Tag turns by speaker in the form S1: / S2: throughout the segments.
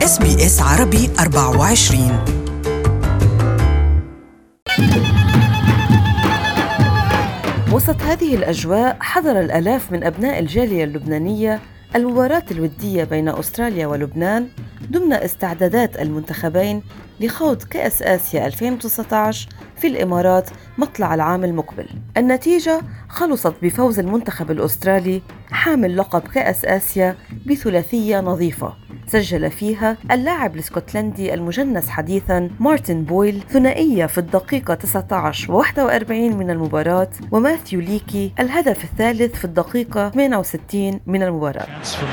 S1: SBS عربي 24.
S2: وسط هذه الأجواء حضر الآلاف من أبناء الجالية اللبنانية المباراة الودية بين أستراليا ولبنان ضمن استعدادات المنتخبين لخوض كأس آسيا 2019 في الإمارات مطلع العام المقبل. النتيجة خلصت بفوز المنتخب الأسترالي حامل لقب كأس آسيا بثلاثية نظيفة سجل فيها اللاعب الاسكتلندي المجنس حديثاً مارتن بويل ثنائية في الدقيقة 19 و41 من المباراة، وماثيو ليكي الهدف الثالث في الدقيقة 68 من المباراة.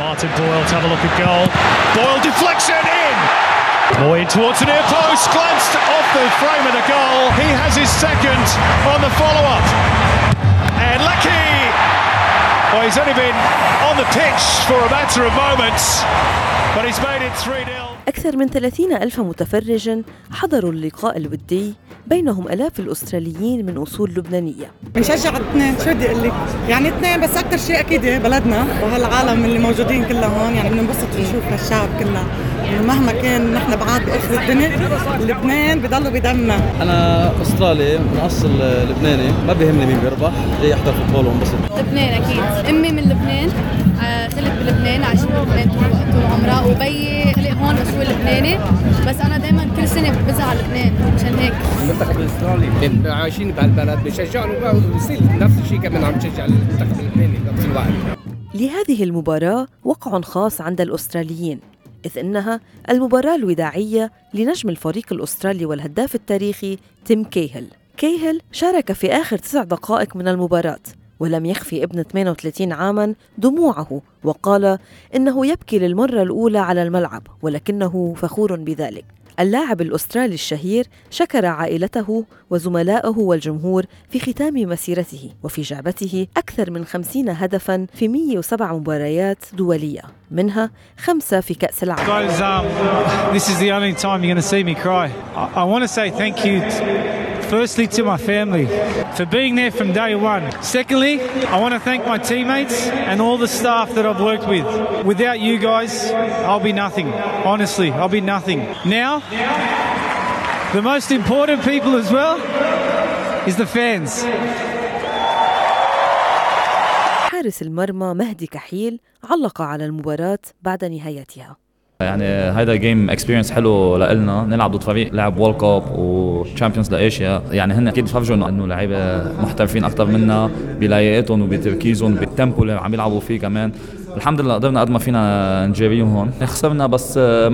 S3: Boyd towards the near post, glanced off the frame of the goal. He has his second on the follow-up. And Lucky, well, he's only been on the pitch for a matter of moments, but he's made it 3-0.
S2: أكثر من 30,000 متفرج حضروا اللقاء الودي، بينهم آلاف الأستراليين من أصول لبنانية.
S4: بنشجع الاثنين، شو بدي أقول لك؟ يعني اثنين، بس أكثر شيء أكيد بلدنا وهالعالم اللي موجودين كلها هون، يعني بننبسط نشوف هالشعب كله. مهما كان نحن بعاد بآخر الدنيا، الاثنين بضلوا بدمنا.
S5: أنا أسترالي من أصل لبناني، ما بيهمني مين بيربح، جاي أحضر فوتبول وانبسط.
S6: لبنان أكيد، أمي من لبنان، خلت بلبنان، عايشة بلبنان طول عمرها، وبيي خلق هون بس هو لبناني، بس أنا دايما كل سنة بزعل لبنان مشان هيك.
S7: المنتخب الأسترالي عايشين بهالبلد بشجعوا وبصير نفس الشيء كمان عم تشجع المنتخب اللبناني بنفس الوقت.
S2: لهذه المباراة وقع خاص عند الأستراليين، إذ إنها المباراة الوداعية لنجم الفريق الأسترالي والهداف التاريخي تيم كيهل شارك في آخر 9 دقائق من المباراة، ولم يخفي ابن 38 عاماً دموعه، وقال إنه يبكي للمرة الأولى على الملعب ولكنه فخور بذلك. اللاعب الأسترالي الشهير شكر عائلته وزملائه والجمهور في ختام مسيرته، وفي جعبته أكثر من 50 هدفاً في 107 مباريات دولية، منها 5 في كأس العالم.
S3: Guys, this is the only time you're going to see me cry. I want to say thank you firstly to my family for being there from day one. Secondly, I want to thank my teammates and all the staff that I've worked with. Without you guys, I'll be nothing. Honestly, I'll be nothing. Now, the most important people as well is the fans.
S2: حارس المرمى مهدي كحيل علق على المباراة بعد نهايتها.
S8: يعني هيدا جيم اكسبيرينس حلو لنا، نلعب ضد فريق لعب وورلد كاب وشامبيونز لاشيا، يعني هن اكيد فرجوا انه لعيبه محترفين اكثر منا بلايقتهم وبتركيزهم بالتيمبو اللي عم يلعبوا فيه. كمان الحمد لله قدرنا قد ما فينا نجاريهم هون، خسرنا بس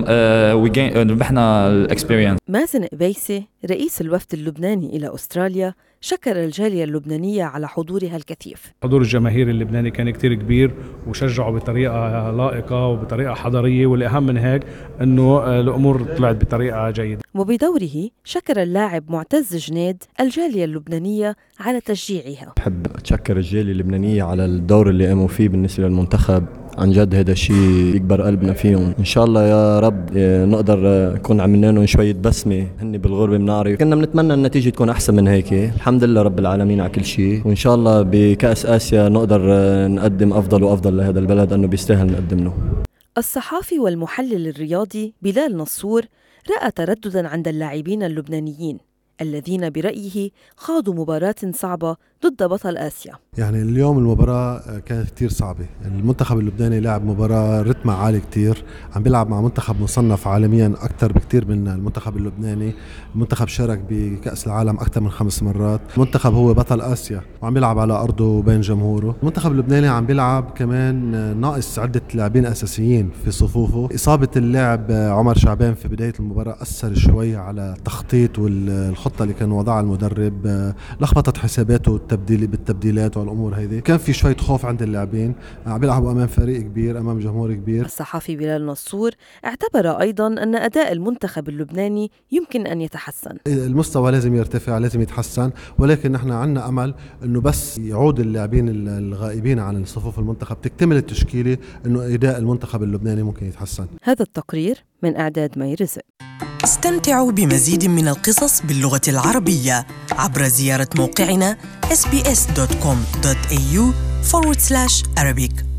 S8: ربحنا الاكسبيرينس.
S2: مازن قبيسي رئيس الوفد اللبناني الى استراليا شكر الجالية اللبنانية على حضورها الكثيف.
S9: حضور الجماهير اللبناني كان كتير كبير وشجعوا بطريقة لائقة وبطريقة حضارية، والأهم من هيك أنه الأمور طلعت بطريقة جيدة.
S2: وبدوره شكر اللاعب معتز جنيد الجالية اللبنانية على تشجيعها.
S10: بحب أشكر الجالية اللبنانية على الدور اللي قاموا فيه بالنسبة للمنتخب، عن جد هذا الشيء يكبر قلبنا فيهم. إن شاء الله يا رب نقدر نكون عملنا لهم شوية بسمة، هني بالغربة بنعرف كنا بنتمنى النتيجة تكون أحسن من هيك. الحمد لله رب العالمين على كل شيء، وإن شاء الله بكأس آسيا نقدر نقدم أفضل وأفضل لهذا البلد أنه بيستاهل نقدم له.
S2: الصحافي والمحلل الرياضي بلال نصور رأى تردداً عند اللاعبين اللبنانيين الذين برأيه خاضوا مباراة صعبة ضد بطل آسيا.
S11: يعني اليوم المباراة كانت كتير صعبة. المنتخب اللبناني لعب مباراة رتمها عالي كتير، عم بيلعب مع منتخب مصنف عالميا أكتر بكتير من المنتخب اللبناني. المنتخب شارك بكأس العالم أكتر من 5 مرات. المنتخب هو بطل آسيا وعم بيلعب على أرضه وبين جمهوره. المنتخب اللبناني عم بيلعب كمان ناقص عدة لاعبين أساسيين في صفوفه. إصابة اللاعب عمر شعبان في بداية المباراة أثر شوي على التخطيط والخطة اللي كان وضعها المدرب، لخبطت حساباته بالتبديلات والأمور هيدي. كان في شوية خوف عند اللاعبين، عم بيلعبوا أمام فريق كبير، أمام جمهور كبير.
S2: الصحفي بلال نصور اعتبر أيضاً أن أداء المنتخب اللبناني يمكن أن يتحسن.
S11: المستوى لازم يرتفع، لازم يتحسن، ولكن نحن عنا أمل أنه بس يعود اللاعبين الغائبين عن صفوف المنتخب، تكتمل التشكيلة، أنه أداء المنتخب اللبناني ممكن يتحسن.
S2: هذا التقرير من إعداد مي رزق.
S1: استمتعوا بمزيد من القصص باللغة العربية عبر زيارة موقعنا sbs.com.au/Arabic.